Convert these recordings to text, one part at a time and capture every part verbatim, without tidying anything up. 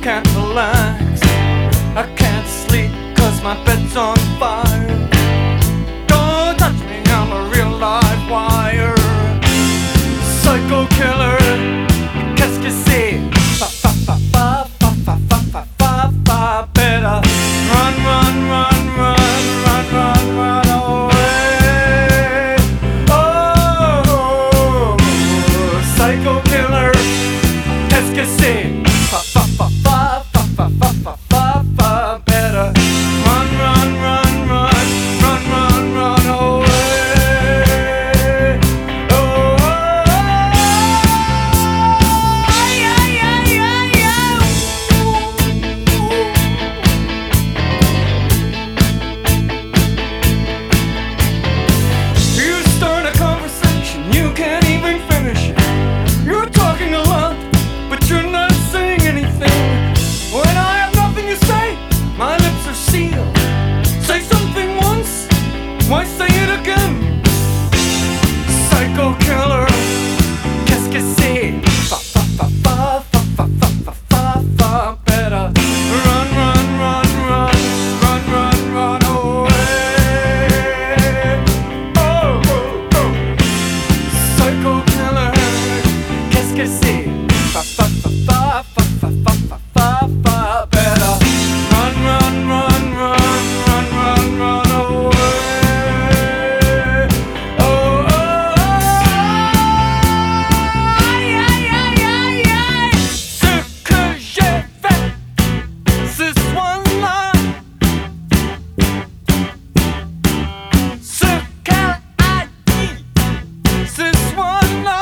can't relax. I can't sleep cause my bed's on fire. Don't touch me, I'm a real live wire. Psycho killer, qu'est-ce que c'est? Fa fa fa fa fa fa fa fa fa fa. Better run, run, run, run, run, run, run away. Oh, psycho killer, qu'est-ce que c'est? Fa fa fa fa fa fa fa fa fa fa. Better run, run, run, run, run, run, run away. Oh, ay, ay, ay, ay, ay. You start a conversation, you can't even finish it. You're talking a lot, but you're not saying anything. When I have nothing to say, my lips are sealed. Say something once, why say it again? Psycho killer, qu'est-ce que c'est? Fa fa fa fa fa fa fa fa fa fa. Better run, run, run, run, run, run, run away. Oh, oh, oh. Psycho killer, qu'est-ce que c'est? Fa fa fa fa fa fa fa fa fa fa. Better run, run, run, run, run, run, run away. Oh, oh, oh. Aïe, aïe, aïe, aïe, aïe. Ce que j'ai fait ce soir-là, ce qu'elle a dit ce soir-là,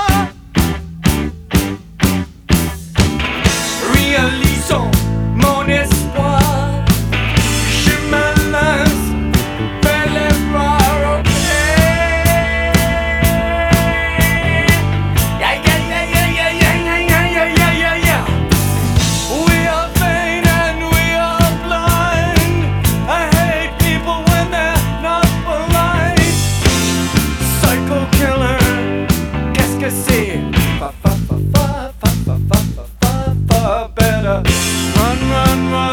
réalisons mon espoir. Je me lance vers les bras, ok. Yeah, yeah, yeah, yeah, yeah, yeah, yeah, yeah, yeah, yeah, yeah. We are vain and we are blind. I hate people when they're not polite. Psycho killer, qu'est-ce que c'est? Fa fa fa fa fa fa fa fa fa fa. Better run, run, run.